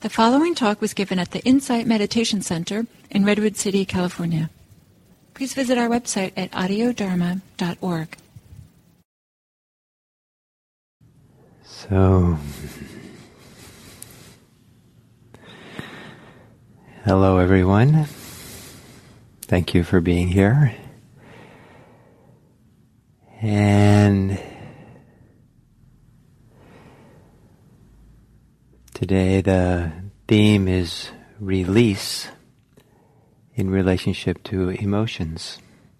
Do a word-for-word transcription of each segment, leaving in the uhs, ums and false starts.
The following talk was given at the Insight Meditation Center in Redwood City, California. Please visit our website at audio dharma dot org. So, hello everyone. Thank you for being here. And today the theme is release in relationship to emotions.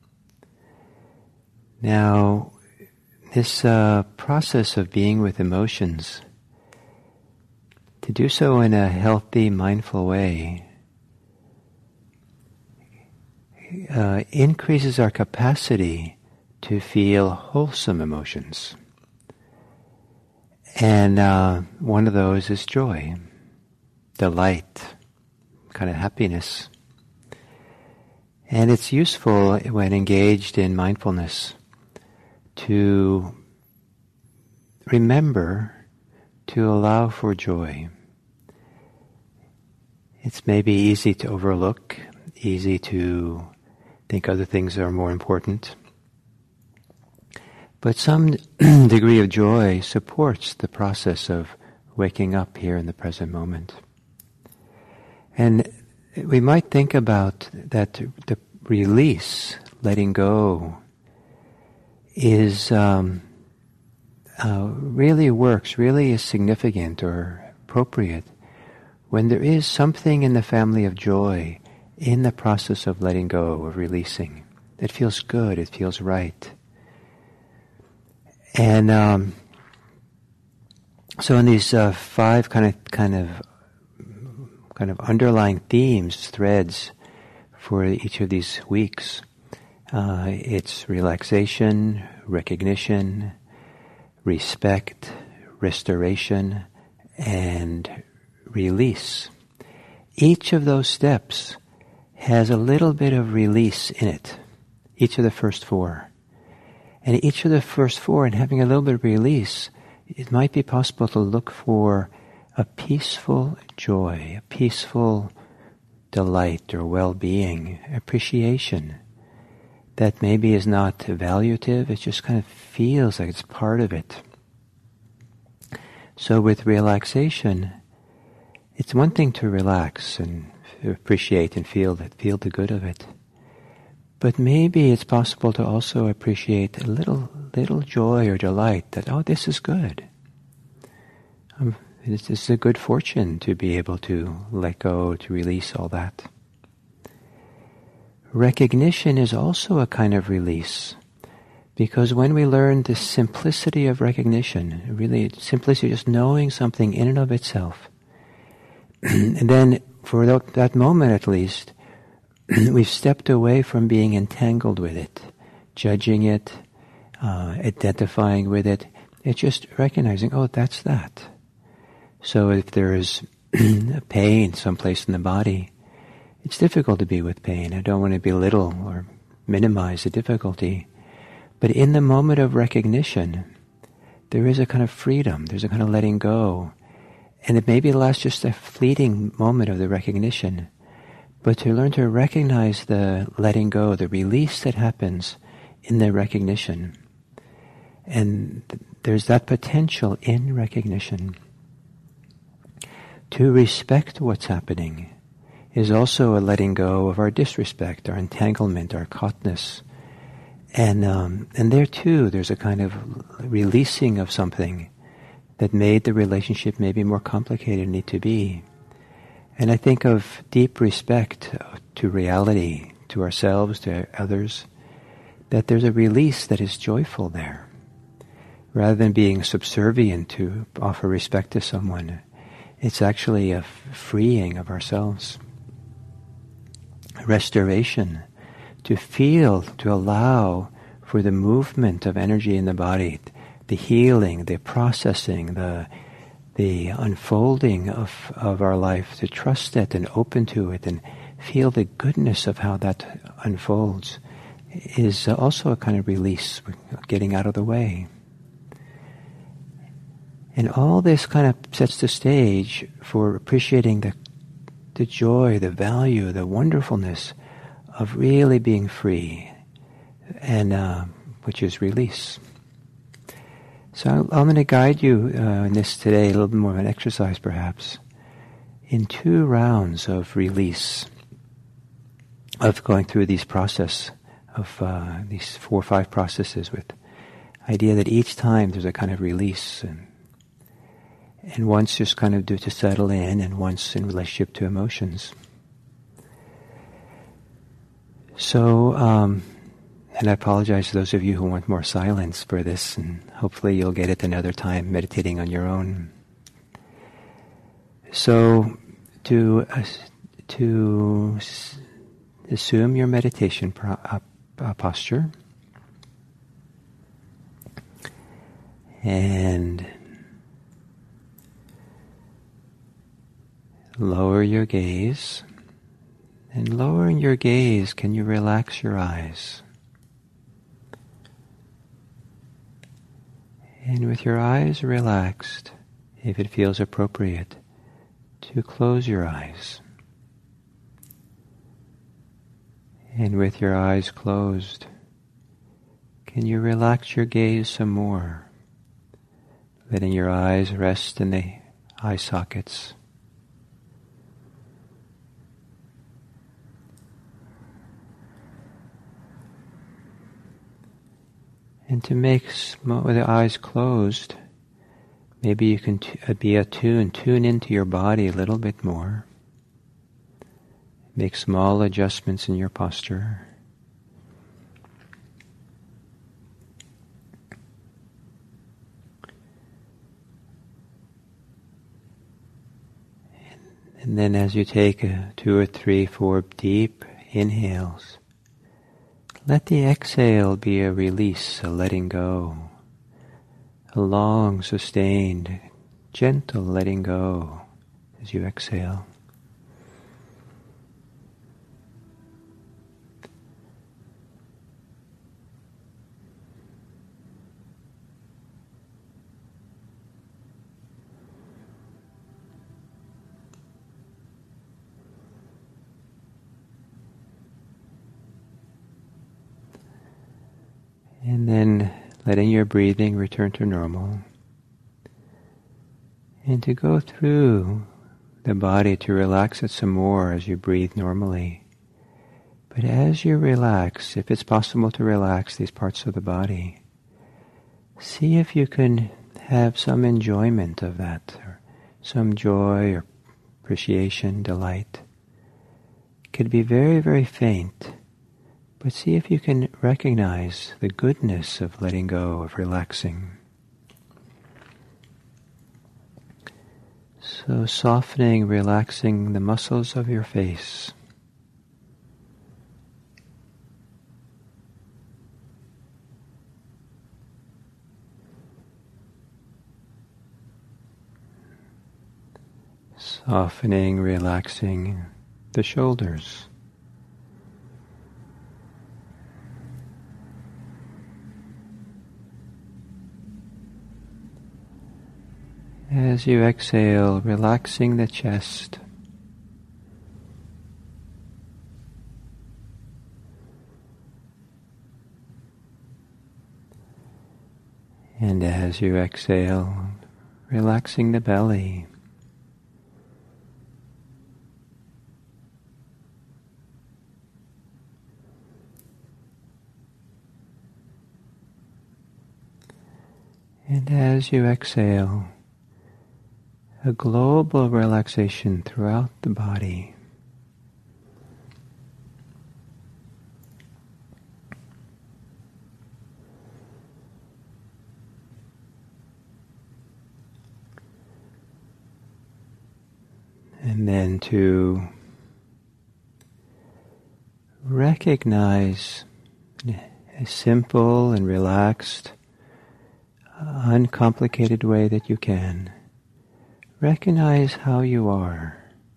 Now, this uh, process of being with emotions, to do so in a healthy, mindful way, uh, increases our capacity to feel wholesome emotions. And uh, one of those is joy, delight, kind of happiness. And it's useful when engaged in mindfulness to remember to allow for joy. It's maybe easy to overlook, easy to think other things are more important. But some degree of joy supports the process of waking up here in the present moment. And we might think about that the release, letting go, is um, uh, really works, really is significant or appropriate when there is something in the family of joy in the process of letting go, of releasing. It feels good, it feels right. And um, so in these uh, five kind of kind of kind of underlying themes, threads for each of these weeks, uh, it's relaxation, recognition, respect, restoration, and release. Each of those steps has a little bit of release in it. Each of the first four. And each of the first four, and having a little bit of release, it might be possible to look for a peaceful joy, a peaceful delight or well-being, appreciation that maybe is not evaluative, it just kind of feels like it's part of it. So with relaxation, it's one thing to relax and appreciate and feel that, feel the good of it. But maybe it's possible to also appreciate a little little joy or delight that, oh, this is good. Um, this is a good fortune to be able to let go, to release all that. Recognition is also a kind of release, because when we learn the simplicity of recognition, really simplicity, just knowing something in and of itself, and then for that, that moment at least, we've stepped away from being entangled with it, judging it, uh, identifying with it. It's just recognizing, oh, that's that. So if there is pain someplace in the body, it's difficult to be with pain. I don't want to belittle or minimize the difficulty. But in the moment of recognition, there is a kind of freedom, there's a kind of letting go. And it maybe lasts just a fleeting moment of the recognition. But to learn to recognize the letting go, the release that happens in the recognition. And th- there's that potential in recognition. To respect what's happening is also a letting go of our disrespect, our entanglement, our caughtness. And, um, and there too, there's a kind of releasing of something that made the relationship maybe more complicated than it need to be. And I think of deep respect to reality, to ourselves, to others, that there's a release that is joyful there. Rather than being subservient to offer respect to someone, it's actually a freeing of ourselves. Restoration, to feel, to allow for the movement of energy in the body, the healing, the processing, the the unfolding of, of our life, to trust it and open to it and feel the goodness of how that unfolds, is also a kind of release, getting out of the way. And all this kind of sets the stage for appreciating the, the joy, the value, the wonderfulness of really being free, and uh, which is release. So I'm going to guide you uh, in this today, a little bit more of an exercise perhaps, in two rounds of release, of going through these process of uh, these four or five processes, with idea that each time there's a kind of release, and and once just kind of do to settle in, and once in relationship to emotions. So, um, and I apologize to those of you who want more silence for this, and hopefully you'll get it another time meditating on your own. So, to uh, to s- assume your meditation pro- uh, uh, posture, and lower your gaze. And lowering your gaze, can you relax your eyes? And with your eyes relaxed, if it feels appropriate, to close your eyes. And with your eyes closed, can you relax your gaze some more, letting your eyes rest in the eye sockets. And to make sm- with the eyes closed, maybe you can t- be attuned, tune into your body a little bit more. Make small adjustments in your posture. And, and then as you take a two or three, four deep inhales, let the exhale be a release, a letting go, a long, sustained, gentle letting go as you exhale. And then letting your breathing return to normal. And to go through the body to relax it some more as you breathe normally. But as you relax, if it's possible to relax these parts of the body, see if you can have some enjoyment of that, or some joy or appreciation, delight. It could be very, very faint. But see if you can recognize the goodness of letting go, of relaxing. So softening, relaxing the muscles of your face. Softening, relaxing the shoulders. As you exhale, relaxing the chest. And as you exhale, relaxing the belly. And as you exhale, a global relaxation throughout the body. And then to recognize a simple and relaxed, uncomplicated way that you can. Recognize how you are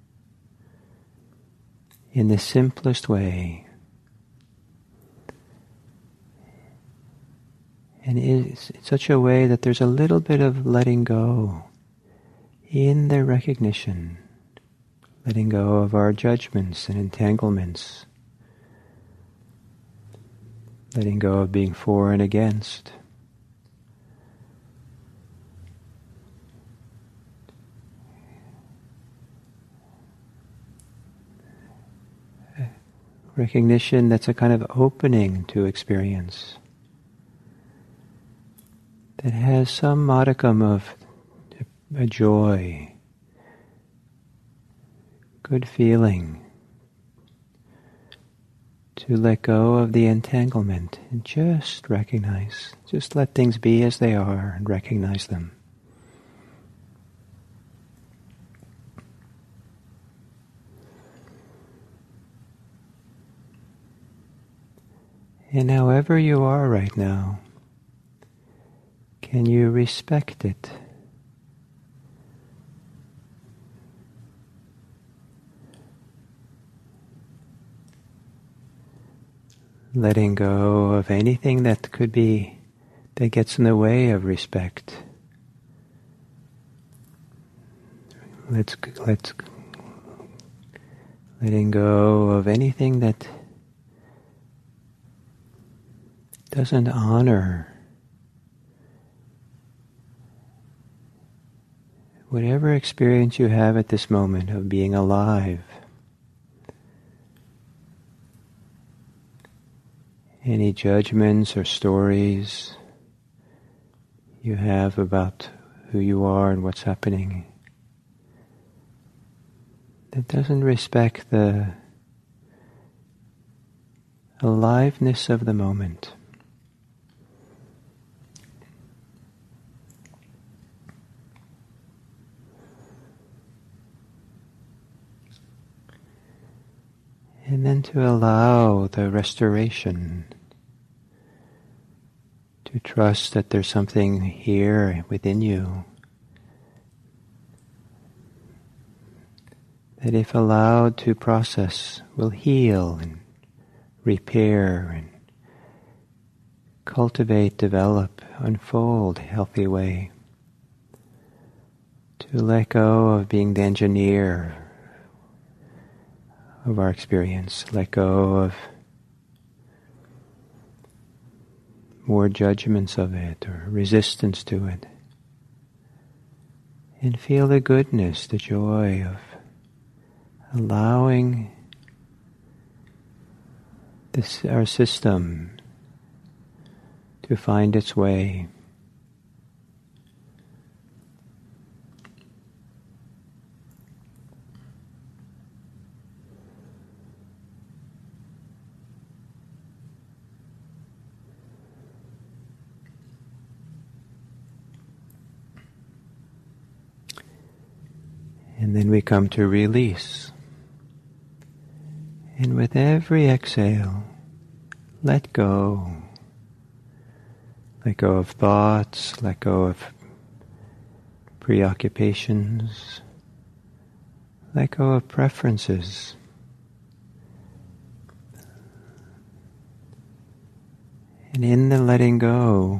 in the simplest way. And it's in such a way that there's a little bit of letting go in the recognition, letting go of our judgments and entanglements, letting go of being for and against. Recognition that's a kind of opening to experience, that has some modicum of a joy, good feeling, to let go of the entanglement and just recognize, just let things be as they are and recognize them. And however you are right now, can you respect it? Letting go of anything that could be, that gets in the way of respect. Let's, let's, letting go of anything that doesn't honor whatever experience you have at this moment of being alive. Any judgments or stories you have about who you are and what's happening that doesn't respect the aliveness of the moment. And then to allow the restoration, to trust that there's something here within you that, if allowed to process, will heal and repair and cultivate, develop, unfold a healthy way. To let go of being the engineer of our experience, let go of more judgments of it or resistance to it, and feel the goodness, the joy of allowing this, our system to find its way. And then we come to release. And with every exhale, let go. Let go of thoughts, let go of preoccupations, let go of preferences. And in the letting go,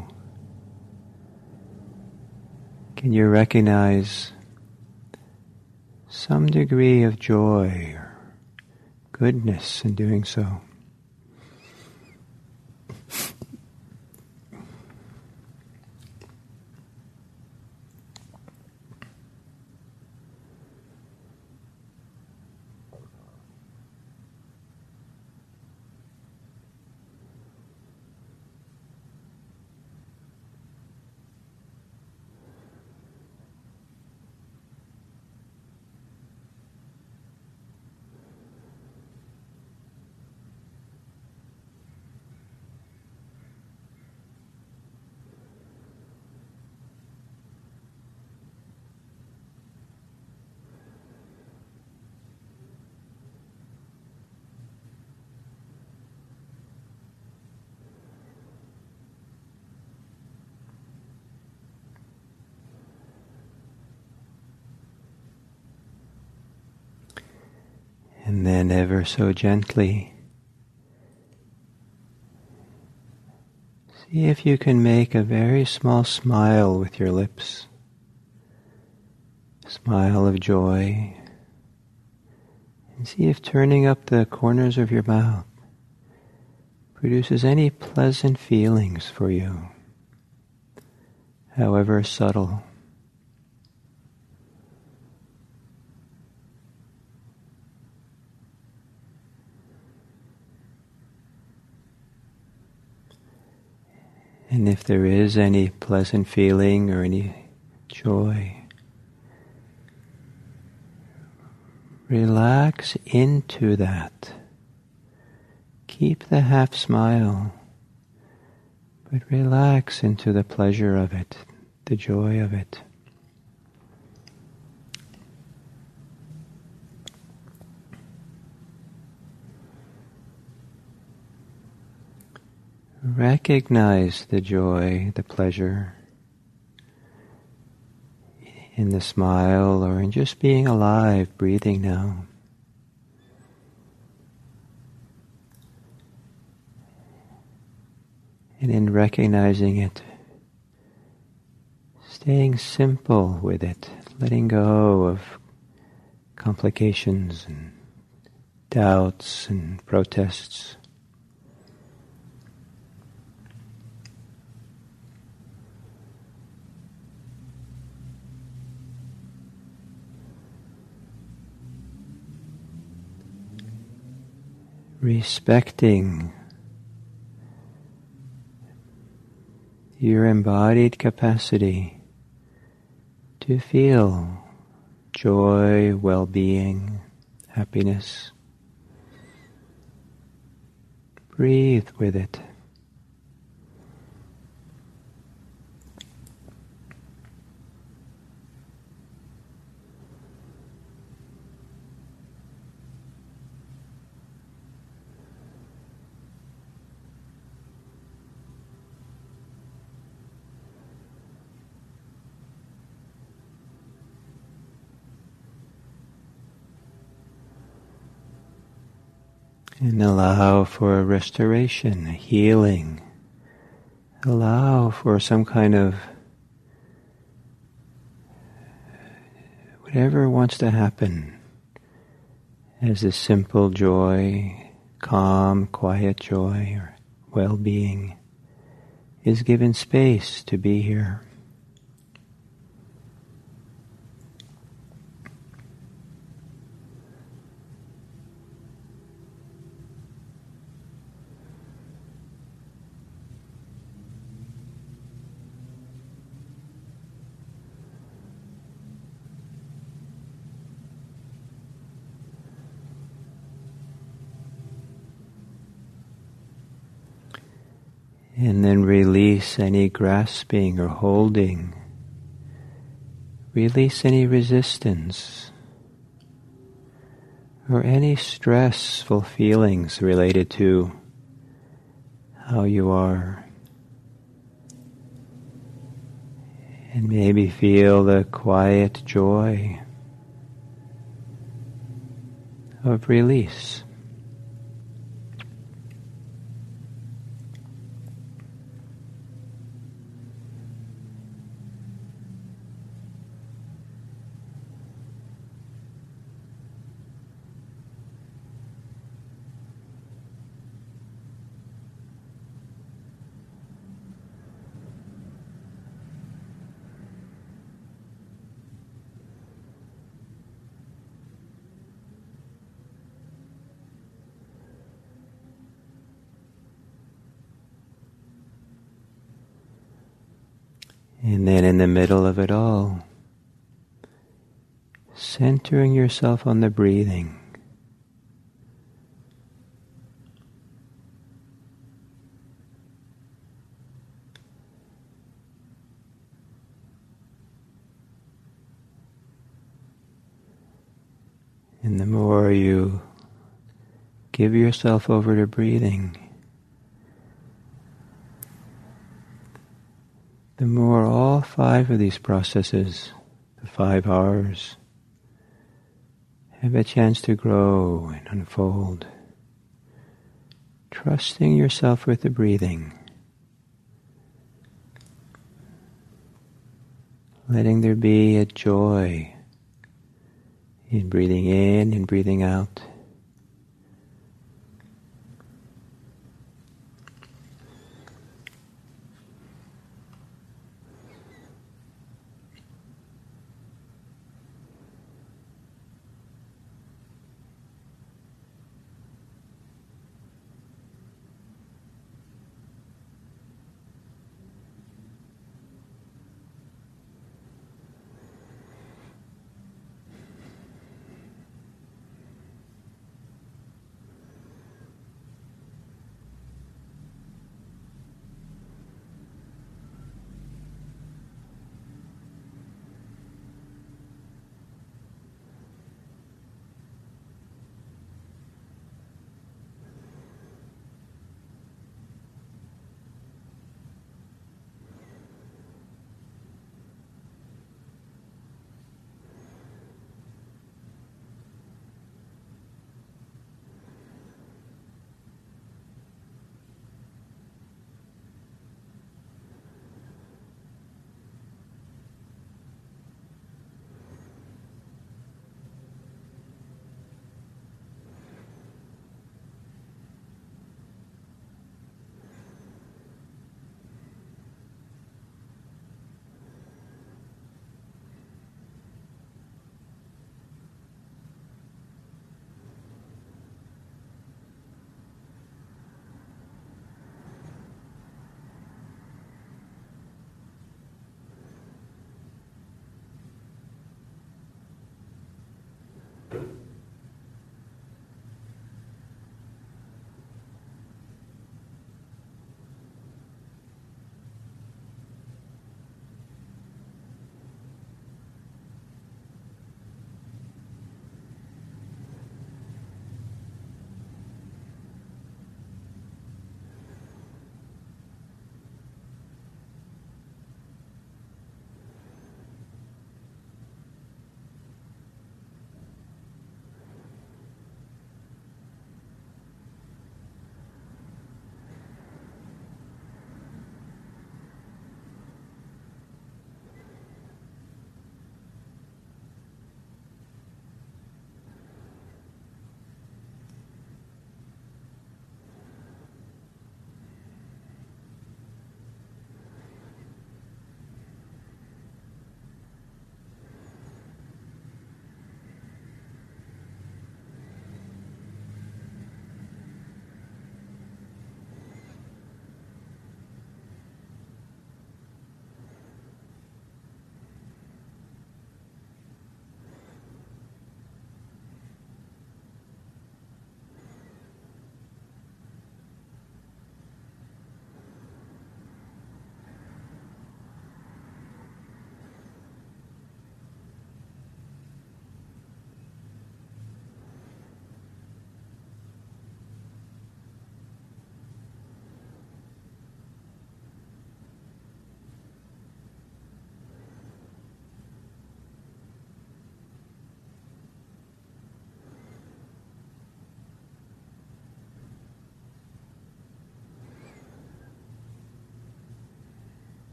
can you recognize some degree of joy or goodness in doing so? And then ever so gently, See if you can make a very small smile with your lips. A smile of joy. And see if turning up the corners of your mouth produces any pleasant feelings for you, however subtle. And if there is any pleasant feeling or any joy, relax into that. Keep the half smile, but relax into the pleasure of it, the joy of it. Recognize the joy, the pleasure in the smile or in just being alive, breathing now. And in recognizing it, staying simple with it, letting go of complications and doubts and protests. Respecting your embodied capacity to feel joy, well-being, happiness. Breathe with it. And allow for a restoration, a healing. Allow for some kind of whatever wants to happen as a simple joy, calm, quiet joy, or well-being is given space to be here. And then release any grasping or holding. Release any resistance or any stressful feelings related to how you are. And maybe feel the quiet joy of release. And then in the middle of it all, centering yourself on the breathing. And the more you give yourself over to breathing, the more all five of these processes, the five R's, have a chance to grow and unfold. Trusting yourself with the breathing, letting there be a joy in breathing in and breathing out.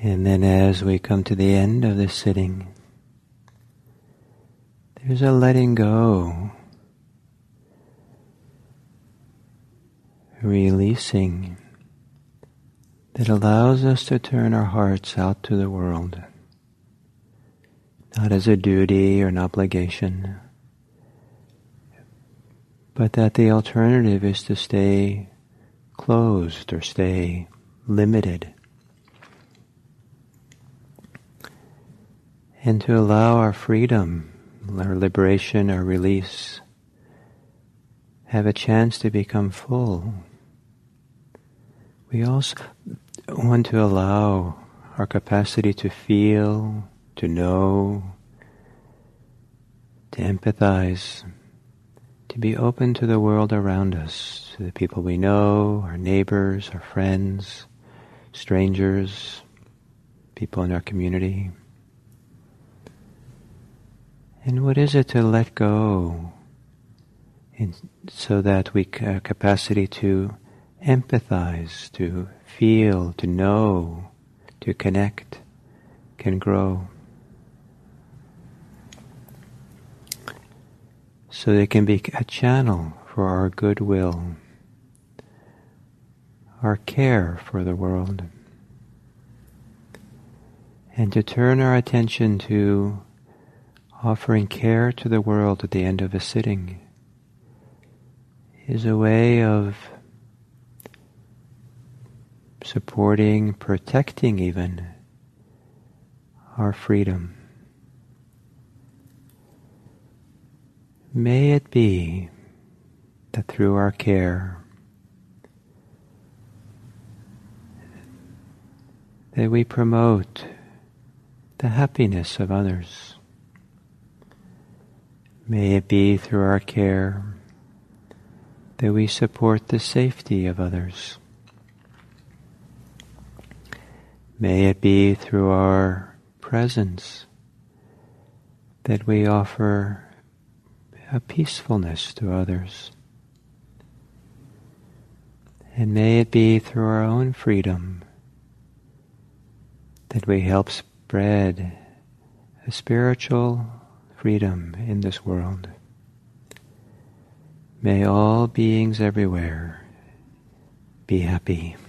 And then as we come to the end of this sitting, there's a letting go, releasing, that allows us to turn our hearts out to the world, not as a duty or an obligation, but that the alternative is to stay closed or stay limited, and to allow our freedom, our liberation, our release, have a chance to become full. We also want to allow our capacity to feel, to know, to empathize, to be open to the world around us, to the people we know, our neighbors, our friends, strangers, people in our community. And what is it to let go, in, so that we have capacity to empathize, to feel, to know, to connect, can grow. So they can be a channel for our goodwill, our care for the world, and to turn our attention to offering care to the world at the end of a sitting is a way of supporting, protecting even, our freedom. May it be that through our care that we promote the happiness of others. May it be through our care that we support the safety of others. May it be through our presence that we offer a peacefulness to others. And may it be through our own freedom that we help spread a spiritual freedom in this world. May all beings everywhere be happy.